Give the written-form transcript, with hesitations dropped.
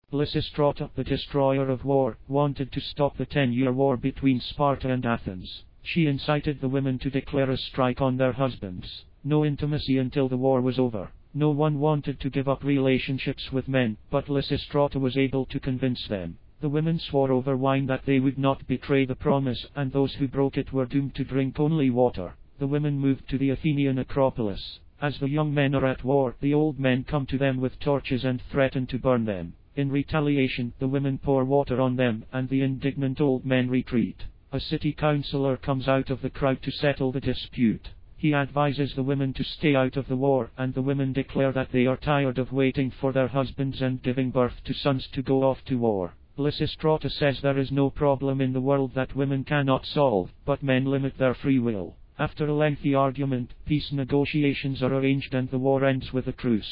Lysistrata, the destroyer of war, wanted to stop the 10-year war between Sparta and Athens. She incited the women to declare a strike on their husbands. No intimacy until the war was over. No one wanted to give up relationships with men, but Lysistrata was able to convince them. The women swore over wine that they would not betray the promise, and those who broke it were doomed to drink only water. The women moved to the Athenian Acropolis. As the young men are at war, the old men come to them with torches and threaten to burn them. In retaliation, the women pour water on them, and the indignant old men retreat. A city councillor comes out of the crowd to settle the dispute. He advises the women to stay out of the war, and the women declare that they are tired of waiting for their husbands and giving birth to sons to go off to war. Lysistrata says there is no problem in the world that women cannot solve, but men limit their free will. After a lengthy argument, peace negotiations are arranged and the war ends with a truce.